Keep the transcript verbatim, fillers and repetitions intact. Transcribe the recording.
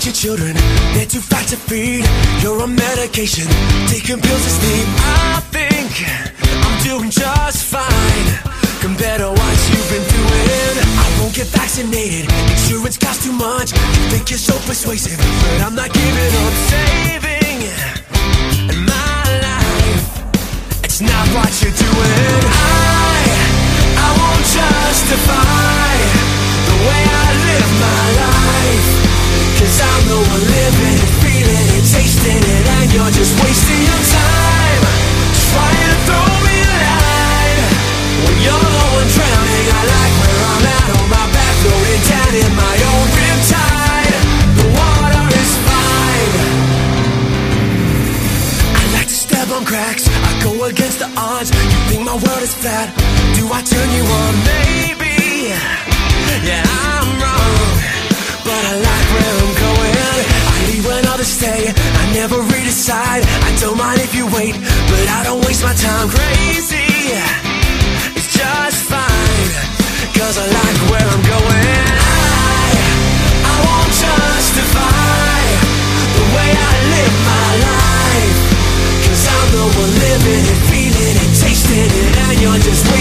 your children, they're too fat to feed. You're on medication, taking pills to sleep. I think I'm doing just fine compared to what you've been doing. I won't get vaccinated, insurance costs too much. You think you're so persuasive, but I'm not giving up. Saving my life, it's not what you're doing. I, I won't justify the way I live my life, 'cause I'm the one living it, feeling it, tasting it, and you're just wasting your time trying to throw me a line when you're the one drowning. I like where I'm at, on my back, floating down in my own riptide. The water is fine. I like to step on cracks, I go against the odds. You think my world is flat, do I turn you on? Maybe, yeah, I'm wrong, but I like where I'm going. I leave when others stay, I never redecide. I don't mind if you wait, but I don't waste my time. Crazy, it's just fine, 'cause I like where I'm going. I, I won't justify the way I live my life, 'cause I'm the one living it, feeling it, tasting it, and you're just